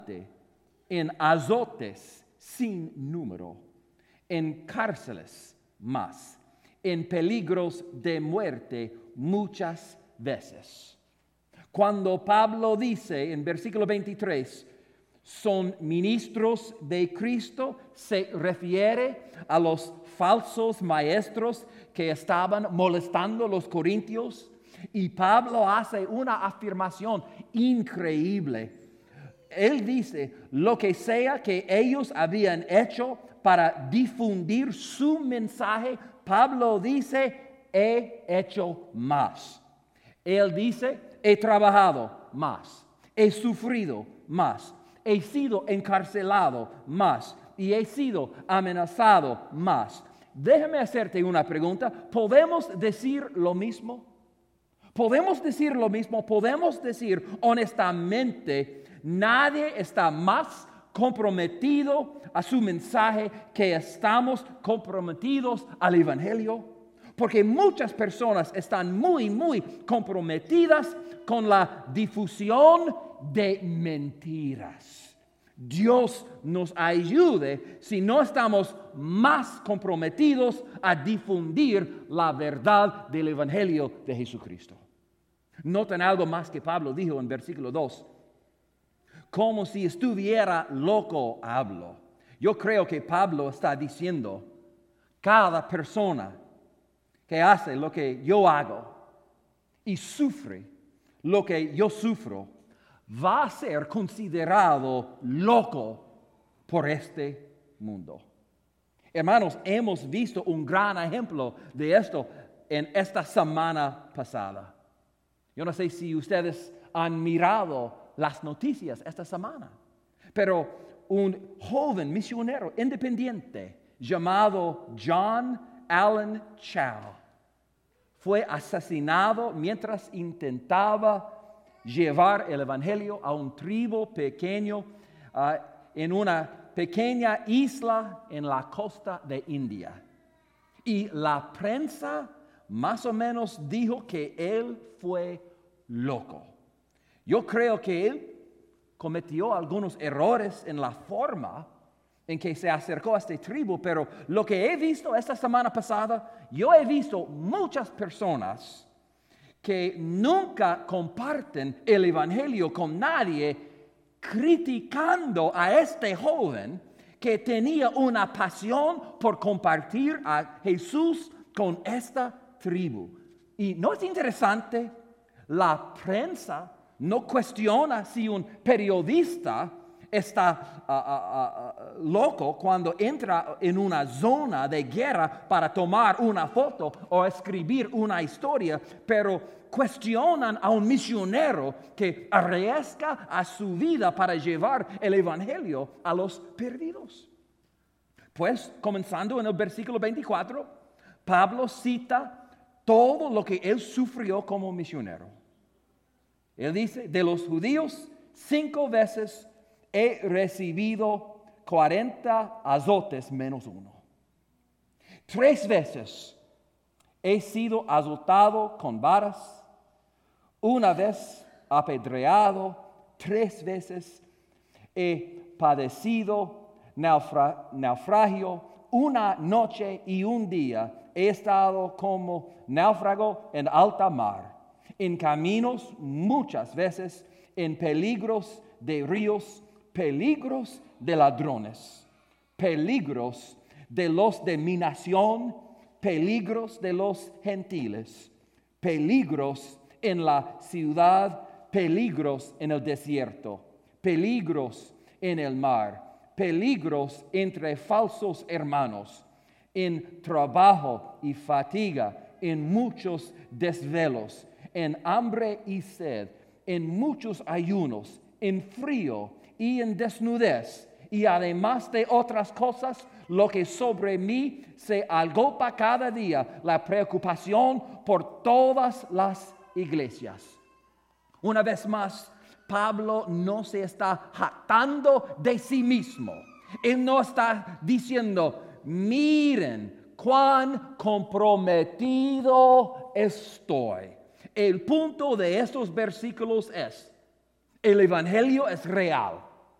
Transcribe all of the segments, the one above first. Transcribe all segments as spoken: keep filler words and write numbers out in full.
en azotes sin número, en cárceles más, en peligros de muerte muchas veces. Cuando Pablo dice en versículo veintitrés, son ministros de Cristo, se refiere a los falsos maestros que estaban molestando a los corintios. Y Pablo hace una afirmación increíble. Él dice, lo que sea que ellos habían hecho para difundir su mensaje, Pablo dice, he hecho más. Él dice, he trabajado más, he sufrido más, he sido encarcelado más y he sido amenazado más. Déjame hacerte una pregunta. ¿Podemos decir lo mismo? ¿Podemos decir lo mismo? ¿Podemos decir honestamente, nadie está más comprometido a su mensaje que estamos comprometidos al Evangelio? Porque muchas personas están muy, muy comprometidas con la difusión de mentiras. Dios nos ayude si no estamos más comprometidos a difundir la verdad del Evangelio de Jesucristo. Noten algo más que Pablo dijo en versículo dos. Como si estuviera loco hablo. Yo creo que Pablo está diciendo, cada persona que hace lo que yo hago y sufre lo que yo sufro, va a ser considerado loco por este mundo. Hermanos, hemos visto un gran ejemplo de esto en esta semana pasada. Yo no sé si ustedes han mirado las noticias esta semana, pero un joven misionero independiente llamado John Allen Chau fue asesinado mientras intentaba llevar el evangelio a un tribu pequeño uh, en una pequeña isla en la costa de India. Y la prensa más o menos dijo que él fue loco. Yo creo que él cometió algunos errores en la forma en que se acercó a esta tribu, pero lo que he visto esta semana pasada, yo he visto muchas personas que nunca comparten el evangelio con nadie, criticando a este joven que tenía una pasión por compartir a Jesús con esta tribu. Y ¿no es interesante? La prensa no cuestiona si un periodista está uh, uh, uh, loco cuando entra en una zona de guerra para tomar una foto o escribir una historia, pero cuestionan a un misionero que arriesga a su vida para llevar el evangelio a los perdidos. Pues, comenzando en el versículo veinticuatro, Pablo cita todo lo que él sufrió como misionero. Él dice, de los judíos, cinco veces he recibido cuarenta azotes menos uno. Tres veces he sido azotado con varas, una vez apedreado, tres veces he padecido naufra- naufragio, una noche y un día he estado como náufrago en alta mar, en caminos muchas veces, en peligros de ríos, peligros de ladrones, peligros de los de mi nación, peligros de los gentiles, peligros en la ciudad, peligros en el desierto, peligros en el mar, peligros entre falsos hermanos, en trabajo y fatiga, en muchos desvelos, en hambre y sed, en muchos ayunos, en frío y en desnudez, y además de otras cosas, lo que sobre mí se agolpa cada día, la preocupación por todas las iglesias. Una vez más, Pablo no se está jactando de sí mismo. Él no está diciendo, miren cuán comprometido estoy. El punto de estos versículos es, el evangelio es real.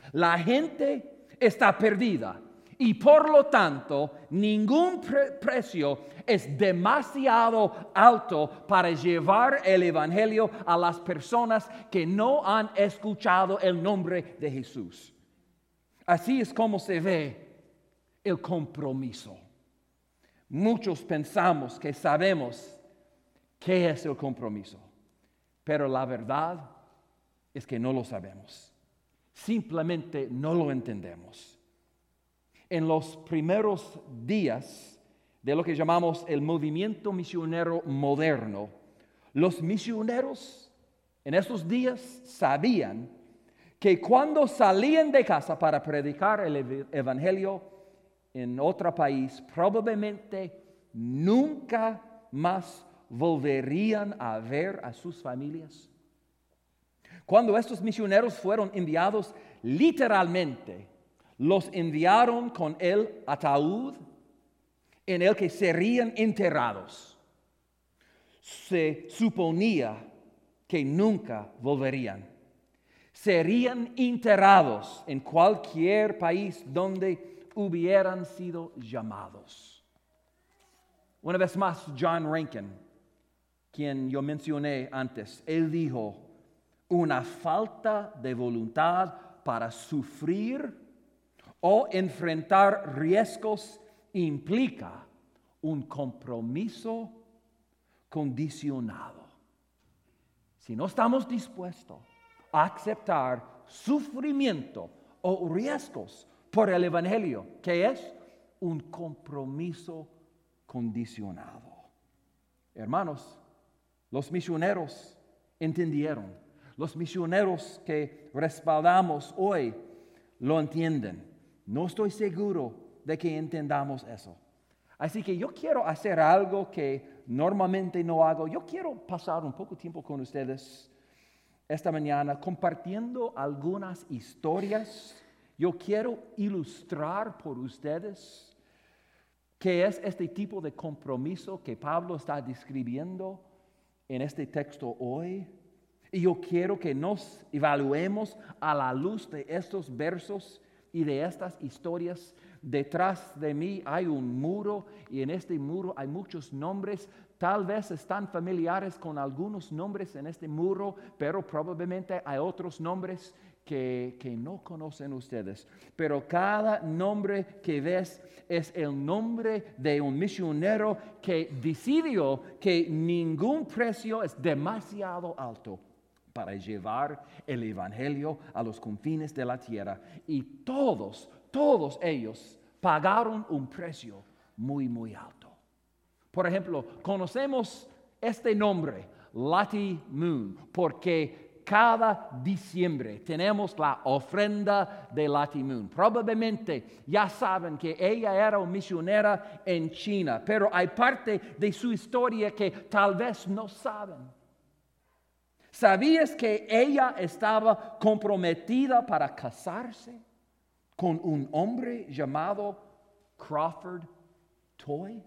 La gente está perdida y por lo tanto ningún pre- precio es demasiado alto para llevar el Evangelio a las personas que no han escuchado el nombre de Jesús. Así es como se ve el compromiso. Muchos pensamos que sabemos qué es el compromiso, pero la verdad es que no lo sabemos. Simplemente no lo entendemos. En los primeros días de lo que llamamos el movimiento misionero moderno, los misioneros en esos días sabían que cuando salían de casa para predicar el evangelio en otro país, probablemente nunca más volverían a ver a sus familias. Cuando estos misioneros fueron enviados, literalmente los enviaron con el ataúd en el que serían enterrados. Se suponía que nunca volverían. Serían enterrados en cualquier país donde hubieran sido llamados. Una vez más, John Rankin, quien yo mencioné antes, él dijo, una falta de voluntad para sufrir o enfrentar riesgos implica un compromiso condicionado. Si no estamos dispuestos a aceptar sufrimiento o riesgos por el Evangelio, que es un compromiso condicionado. Hermanos, los misioneros entendieron. Los misioneros que respaldamos hoy lo entienden. No estoy seguro de que entendamos eso. Así que yo quiero hacer algo que normalmente no hago. Yo quiero pasar un poco de tiempo con ustedes esta mañana compartiendo algunas historias. Yo quiero ilustrar por ustedes qué es este tipo de compromiso que Pablo está describiendo en este texto hoy. Y yo quiero que nos evaluemos a la luz de estos versos y de estas historias. Detrás de mí hay un muro y en este muro hay muchos nombres. Tal vez están familiares con algunos nombres en este muro, pero probablemente hay otros nombres que, que no conocen ustedes. Pero cada nombre que ves es el nombre de un misionero que decidió que ningún precio es demasiado alto para llevar el evangelio a los confines de la tierra. Y todos, todos ellos pagaron un precio muy, muy alto. Por ejemplo, conocemos este nombre, Lottie Moon, porque cada diciembre tenemos la ofrenda de Lottie Moon. Probablemente ya saben que ella era una misionera en China, pero hay parte de su historia que tal vez no saben. ¿Sabías que ella estaba comprometida para casarse con un hombre llamado Crawford Toy?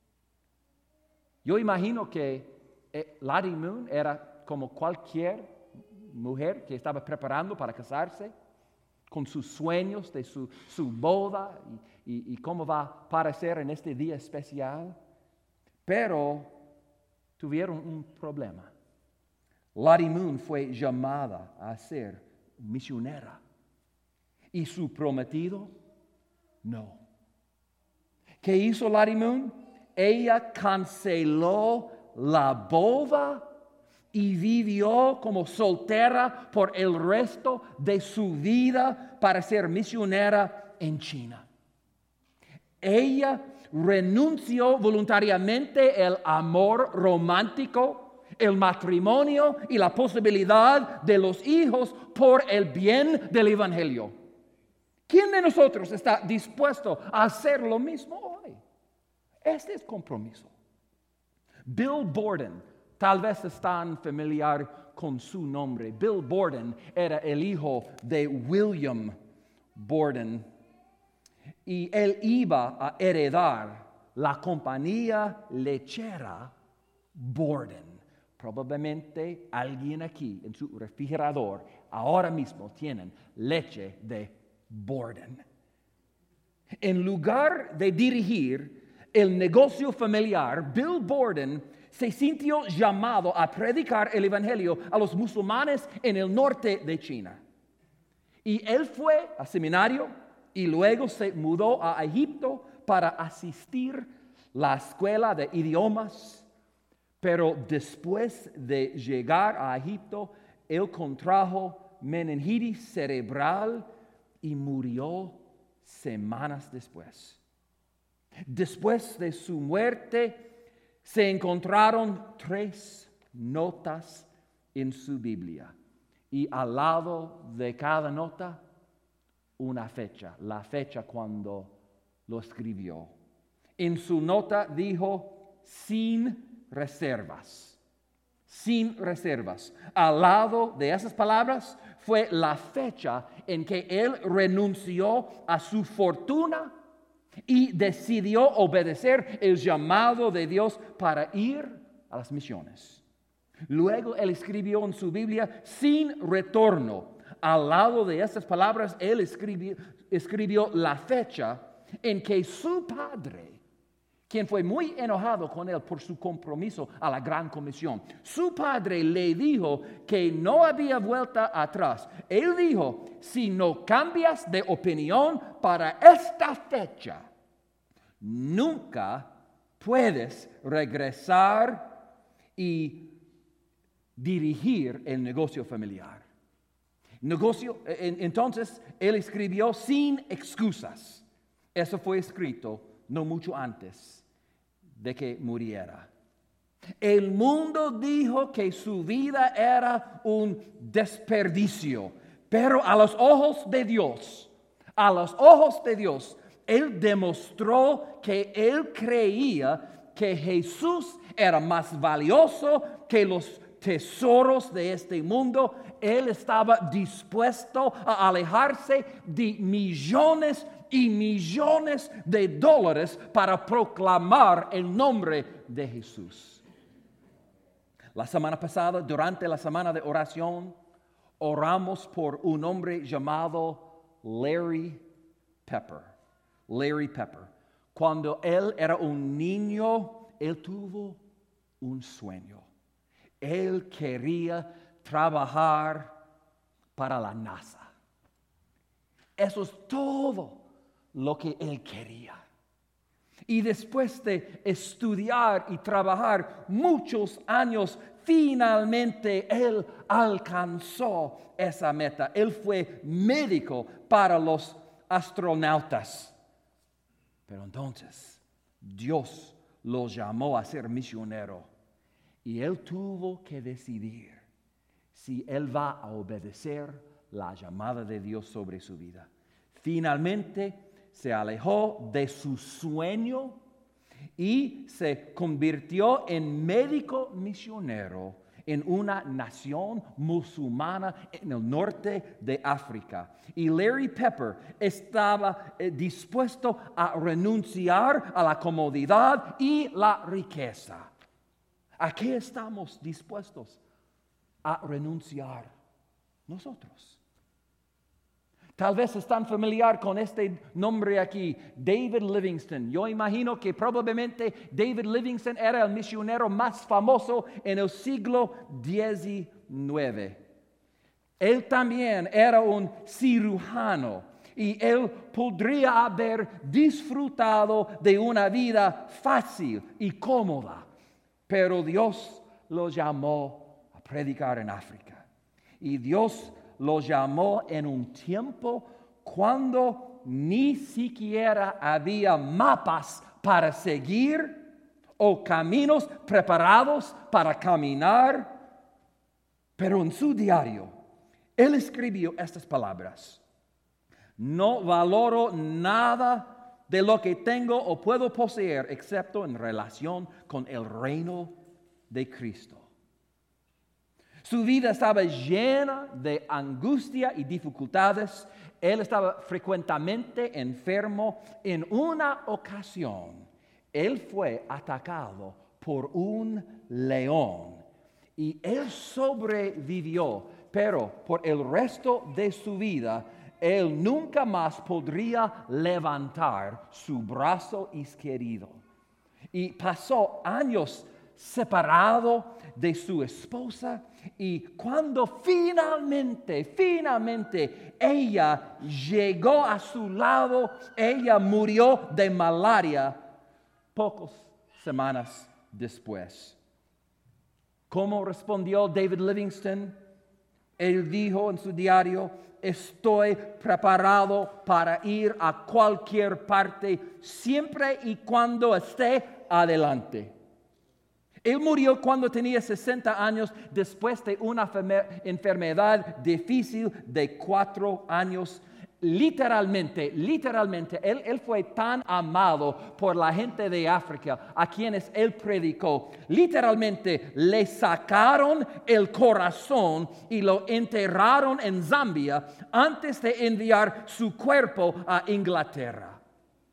Yo imagino que eh, Lottie Moon era como cualquier mujer que estaba preparando para casarse, con sus sueños de su, su boda y, y, y cómo va a parecer en este día especial. Pero tuvieron un problema. Lottie Moon fue llamada a ser misionera y su prometido no. ¿Qué hizo Lottie Moon? Ella canceló la boda y vivió como soltera por el resto de su vida para ser misionera en China. Ella renunció voluntariamente el amor romántico, el matrimonio y la posibilidad de los hijos por el bien del evangelio. ¿Quién de nosotros está dispuesto a hacer lo mismo hoy? Este es compromiso. Bill Borden, tal vez están familiar con su nombre. Bill Borden era el hijo de William Borden y él iba a heredar la compañía lechera Borden Probablemente alguien aquí en su refrigerador ahora mismo tienen leche de Borden. En lugar de dirigir el negocio familiar, Bill Borden se sintió llamado a predicar el evangelio a los musulmanes en el norte de China. Y él fue al seminario y luego se mudó a Egipto para asistir a la escuela de idiomas. Pero después de llegar a Egipto, él contrajo meningitis cerebral y murió semanas después. Después de su muerte, se encontraron tres notas en su Biblia. Y al lado de cada nota, una fecha, la fecha cuando lo escribió. En su nota dijo, sin reservas, sin reservas. Al lado de esas palabras fue la fecha en que él renunció a su fortuna y decidió obedecer el llamado de Dios para ir a las misiones. Luego él escribió en su Biblia, sin retorno. Al lado de esas palabras, él escribió, escribió la fecha en que su padre, quien fue muy enojado con él por su compromiso a la gran comisión, su padre le dijo que no había vuelta atrás. Él dijo, si no cambias de opinión para esta fecha, nunca puedes regresar y dirigir el negocio familiar. Negocio, entonces, él escribió sin excusas. Eso fue escrito no mucho antes de que muriera. El mundo dijo que su vida era un desperdicio, pero a los ojos de Dios, a los ojos de Dios, él demostró que él creía que Jesús era más valioso que los tesoros de este mundo. Él estaba dispuesto a alejarse de millones y millones de dólares para proclamar el nombre de Jesús. La semana pasada, durante la semana de oración, oramos por un hombre llamado Larry Pepper. Larry Pepper. Cuando él era un niño, él tuvo un sueño. Él quería trabajar para la NASA. Eso es todo lo que él quería. Y después de estudiar y trabajar muchos años, finalmente él alcanzó esa meta. Él fue médico para los astronautas. Pero entonces Dios lo llamó a ser misionero. Y él tuvo que decidir si él va a obedecer la llamada de Dios sobre su vida. Finalmente se alejó de su sueño y se convirtió en médico misionero en una nación musulmana en el norte de África. Y Larry Pepper estaba eh, dispuesto a renunciar a la comodidad y la riqueza. ¿A qué estamos dispuestos a renunciar nosotros? Tal vez están familiar con este nombre aquí, David Livingstone. Yo imagino que probablemente David Livingstone era el misionero más famoso en el siglo diecinueve. Él también era un cirujano y él podría haber disfrutado de una vida fácil y cómoda, pero Dios lo llamó a predicar en África. Y Dios lo llamó en un tiempo cuando ni siquiera había mapas para seguir o caminos preparados para caminar. Pero en su diario, él escribió estas palabras: no valoro nada de lo que tengo o puedo poseer excepto en relación con el reino de Cristo. Su vida estaba llena de angustia y dificultades. Él estaba frecuentemente enfermo. En una ocasión, él fue atacado por un león Y él sobrevivió, pero por el resto de su vida, él nunca más podría levantar su brazo izquierdo. Y pasó años separado de su esposa, y cuando finalmente, finalmente ella llegó a su lado, ella murió de malaria pocas semanas después. ¿Cómo respondió David Livingstone? Él dijo en su diario: estoy preparado para ir a cualquier parte, siempre y cuando esté adelante. Él murió cuando tenía sesenta años, después de una enfermedad difícil de cuatro años. Literalmente, literalmente, él, él fue tan amado por la gente de África a quienes él predicó. Literalmente le sacaron el corazón y lo enterraron en Zambia antes de enviar su cuerpo a Inglaterra.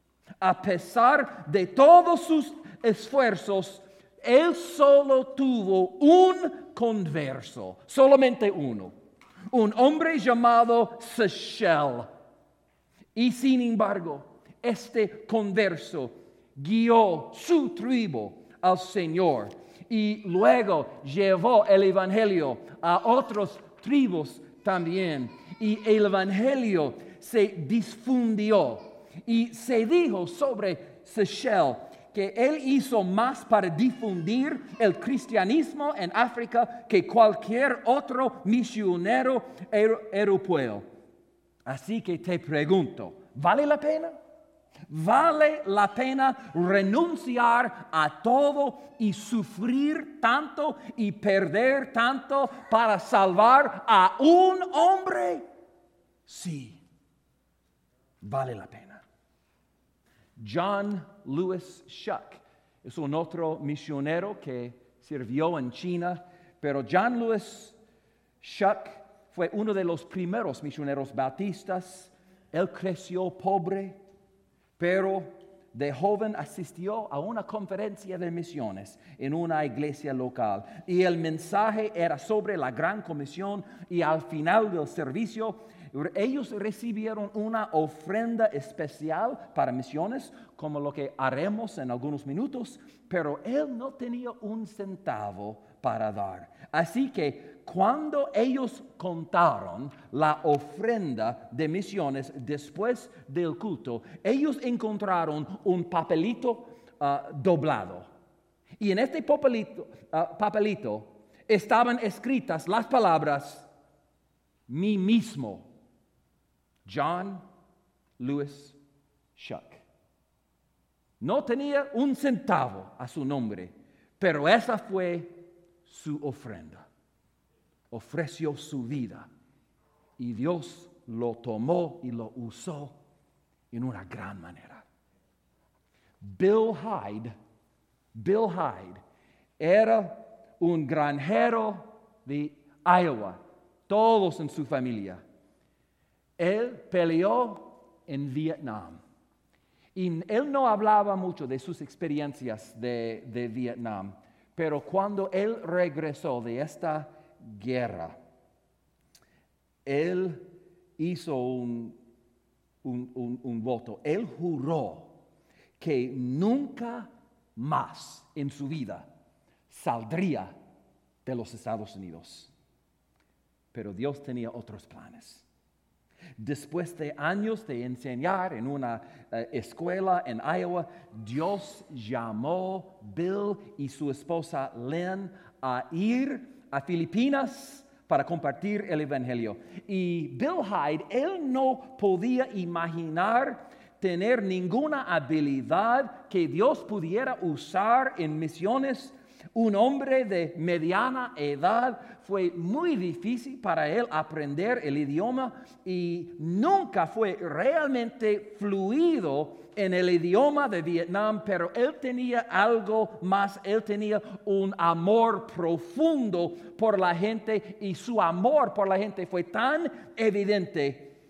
A pesar de todos sus esfuerzos, él solo tuvo un converso, solamente uno, un hombre llamado Sechelle. Y sin embargo, este converso guió su tribu al Señor y luego llevó el evangelio a otras tribus también. Y el evangelio se difundió y se dijo sobre Sechelle que él hizo más para difundir el cristianismo en África que cualquier otro misionero europeo. Así que te pregunto, ¿vale la pena? ¿Vale la pena renunciar a todo y sufrir tanto y perder tanto para salvar a un hombre? Sí, vale la pena. John Lewis Shuck es un otro misionero que sirvió en China, pero John Lewis Shuck fue uno de los primeros misioneros bautistas. Él creció pobre, pero de joven asistió a una conferencia de misiones en una iglesia local. Y el mensaje era sobre la Gran Comisión, y al final del servicio ellos recibieron una ofrenda especial para misiones, como lo que haremos en algunos minutos, pero él no tenía un centavo para dar. Así que cuando ellos contaron la ofrenda de misiones después del culto, ellos encontraron un papelito uh, doblado. Y en este papelito, uh, papelito estaban escritas las palabras: mí mismo, John Lewis Shuck. No tenía un centavo a su nombre, pero esa fue su ofrenda. Ofreció su vida y Dios lo tomó y lo usó en una gran manera. Bill Hyde, Bill Hyde era un granjero de Iowa, todos en su familia. Él peleó en Vietnam y él no hablaba mucho de sus experiencias de, de Vietnam, pero cuando él regresó de esta guerra, él hizo un, un, un, un voto. Él juró que nunca más en su vida saldría de los Estados Unidos. Pero Dios tenía otros planes. Después de años de enseñar en una uh, escuela en Iowa, Dios llamó Bill y su esposa Lynn a ir a Filipinas para compartir el evangelio. Y Bill Hyde, él no podía imaginar tener ninguna habilidad que Dios pudiera usar en misiones. Un hombre de mediana edad, fue muy difícil para él aprender el idioma y nunca fue realmente fluido en el idioma de Vietnam, pero él tenía algo más. Él tenía un amor profundo por la gente y su amor por la gente fue tan evidente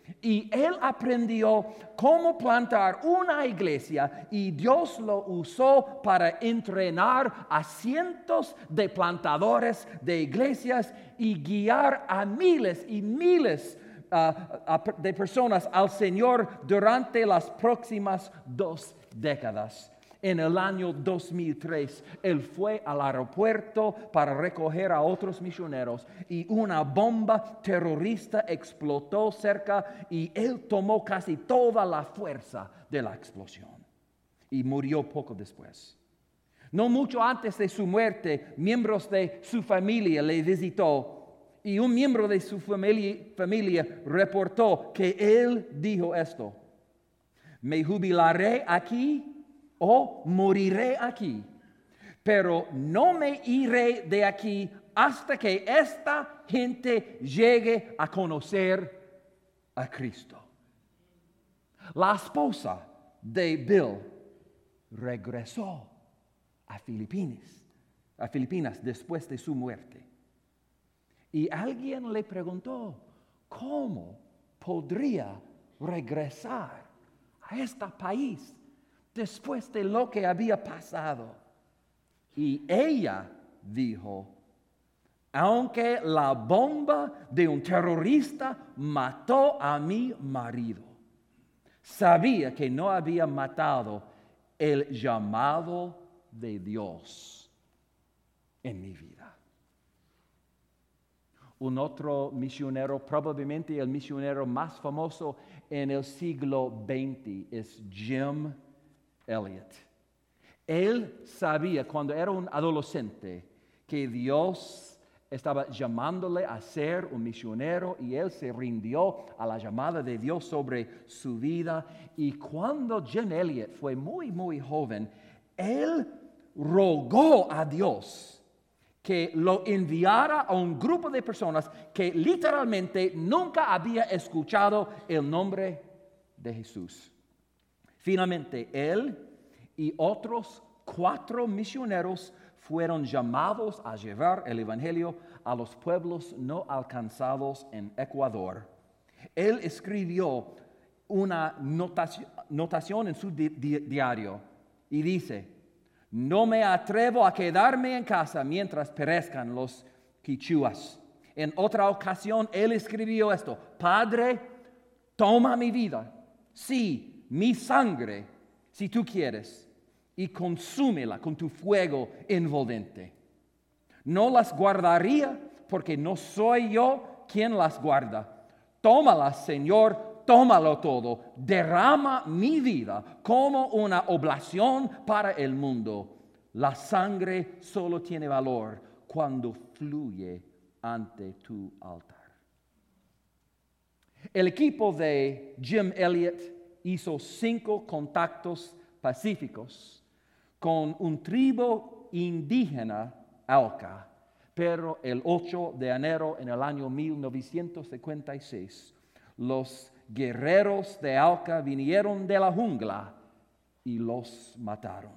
Y él aprendió cómo plantar una iglesia y Dios lo usó para entrenar a cientos de plantadores de iglesias y guiar a miles y miles uh, de personas al Señor durante las próximas dos décadas. En el año dos mil tres, él fue al aeropuerto para recoger a otros misioneros y una bomba terrorista explotó cerca y él tomó casi toda la fuerza de la explosión y murió poco después. No mucho antes de su muerte, miembros de su familia le visitó y un miembro de su familia, familia reportó que él dijo esto: me jubilaré aquí o moriré aquí, pero no me iré de aquí hasta que esta gente llegue a conocer a Cristo. La esposa de Bill regresó a Filipinas, a Filipinas después de su muerte. Y alguien le preguntó, ¿cómo podría regresar a este país después de lo que había pasado? Y ella dijo, aunque la bomba de un terrorista mató a mi marido, sabía que no había matado el llamado de Dios en mi vida. Un otro misionero, probablemente el misionero más famoso en el siglo veinte, es Jim Elliot. Él sabía cuando era un adolescente que Dios estaba llamándole a ser un misionero y él se rindió a la llamada de Dios sobre su vida. Y cuando Jim Elliot fue muy, muy joven, él rogó a Dios que lo enviara a un grupo de personas que literalmente nunca había escuchado el nombre de Jesús. Finalmente, él y otros cuatro misioneros fueron llamados a llevar el evangelio a los pueblos no alcanzados en Ecuador. Él escribió una notación, notación en su di- di- diario y dice: no me atrevo a quedarme en casa mientras perezcan los quichuas. En otra ocasión, él escribió esto: Padre, toma mi vida, sí, mi sangre, si tú quieres, y consúmela con tu fuego envolvente. No las guardaría porque no soy yo quien las guarda. Tómalas, Señor, tómalo todo. Derrama mi vida como una oblación para el mundo. La sangre solo tiene valor cuando fluye ante tu altar. El equipo de Jim Elliot hizo cinco contactos pacíficos con un tribu indígena Auca, pero el ocho de enero en el año mil novecientos cincuenta y seis, los guerreros de Auca vinieron de la jungla y los mataron.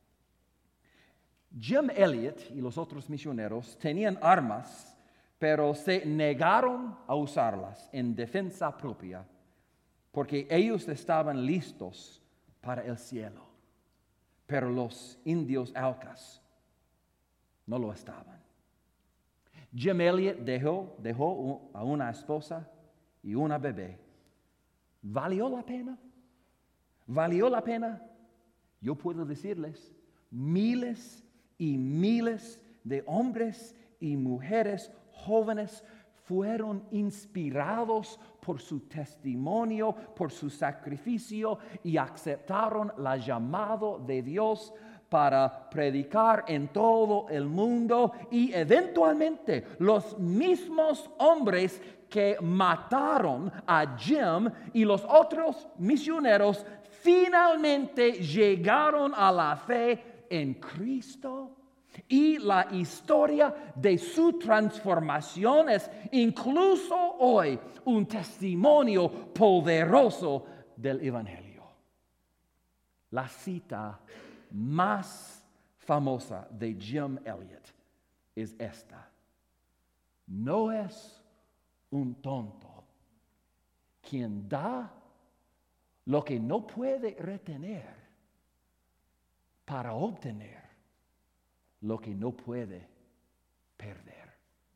Jim Elliot y los otros misioneros tenían armas, pero se negaron a usarlas en defensa propia, porque ellos estaban listos para el cielo, pero los indios Aucas no lo estaban. Jim Elliot dejó, dejó a una esposa y una bebé. ¿Valió la pena? ¿Valió la pena? Yo puedo decirles, miles y miles de hombres y mujeres jóvenes fueron inspirados por su testimonio, por su sacrificio y aceptaron la llamado de Dios para predicar en todo el mundo, y eventualmente los mismos hombres que mataron a Jim y los otros misioneros finalmente llegaron a la fe en Cristo. Y la historia de su transformación es incluso hoy un testimonio poderoso del Evangelio. La cita más famosa de Jim Elliot es esta: no es un tonto quien da lo que no puede retener para obtener lo que no puede perder.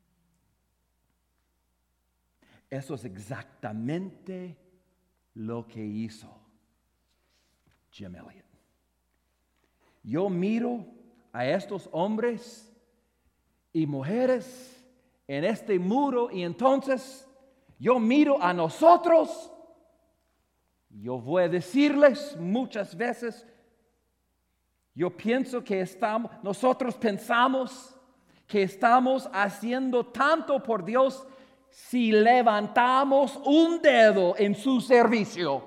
Eso es exactamente lo que hizo Jim Elliot. Yo miro a estos hombres y mujeres en este muro y entonces yo miro a nosotros. Yo voy a decirles muchas veces, yo pienso que estamos, nosotros pensamos que estamos haciendo tanto por Dios si levantamos un dedo en su servicio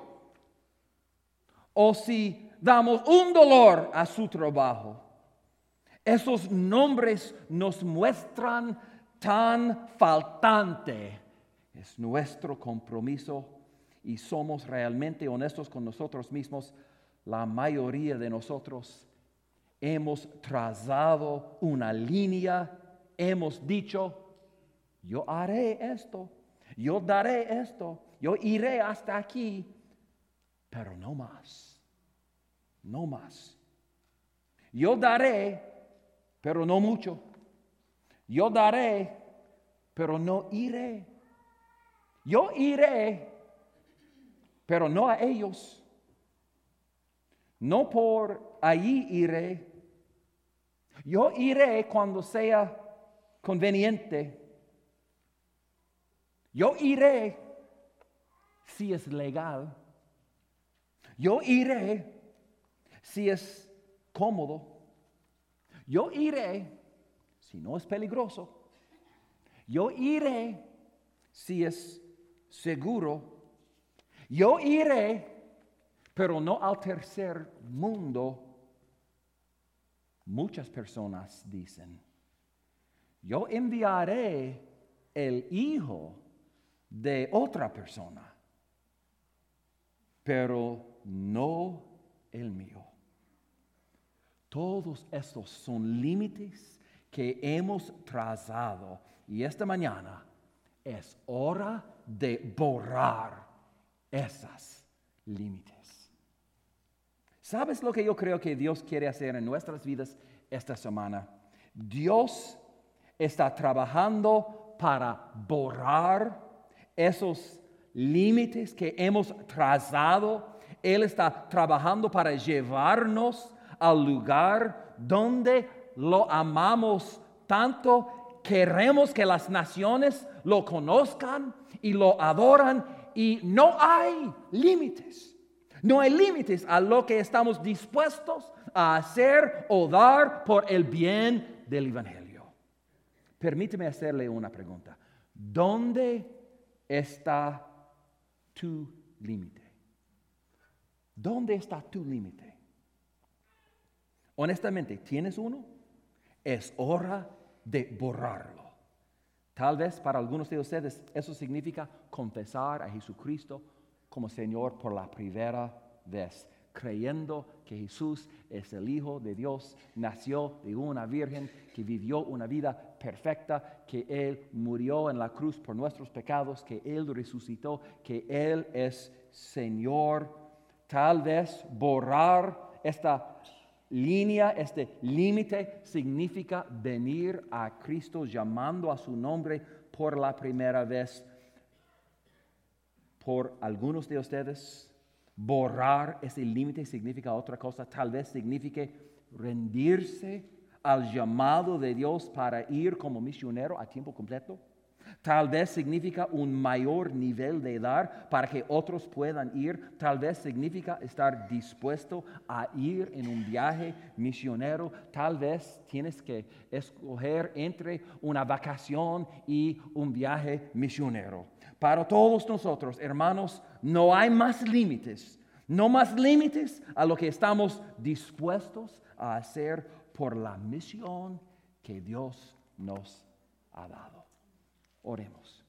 o si damos un dolor a su trabajo. Esos nombres nos muestran tan faltante es nuestro compromiso y somos realmente honestos con nosotros mismos. La mayoría de nosotros hemos trazado una línea, hemos dicho, yo haré esto, yo daré esto, yo iré hasta aquí, pero no más, no más. Yo daré, pero no mucho. Yo daré, pero no iré. Yo iré, pero no a ellos. No por allí iré. Yo iré cuando sea conveniente. Yo iré si es legal. Yo iré si es cómodo. Yo iré si no es peligroso. Yo iré si es seguro. Yo iré, pero no al tercer mundo. Muchas personas dicen, yo enviaré el hijo de otra persona, pero no el mío. Todos estos son límites que hemos trazado y esta mañana es hora de borrar esos límites. ¿Sabes lo que yo creo que Dios quiere hacer en nuestras vidas esta semana? Dios está trabajando para borrar esos límites que hemos trazado. Él está trabajando para llevarnos al lugar donde lo amamos tanto. Queremos que las naciones lo conozcan y lo adoran y no hay límites. No hay límites a lo que estamos dispuestos a hacer o dar por el bien del Evangelio. Permíteme hacerle una pregunta. ¿Dónde está tu límite? ¿Dónde está tu límite? Honestamente, ¿tienes uno? Es hora de borrarlo. Tal vez para algunos de ustedes eso significa confesar a Jesucristo como Señor por la primera vez, creyendo que Jesús es el Hijo de Dios, nació de una virgen, que vivió una vida perfecta, que Él murió en la cruz por nuestros pecados, que Él resucitó, que Él es Señor. Tal vez borrar esta línea, este límite, significa venir a Cristo llamando a su nombre por la primera vez. Por algunos de ustedes, borrar ese límite significa otra cosa. Tal vez signifique rendirse al llamado de Dios para ir como misionero a tiempo completo. Tal vez significa un mayor nivel de dar para que otros puedan ir. Tal vez significa estar dispuesto a ir en un viaje misionero. Tal vez tienes que escoger entre una vacación y un viaje misionero. Para todos nosotros, hermanos, no hay más límites, no más límites a lo que estamos dispuestos a hacer por la misión que Dios nos ha dado. Oremos.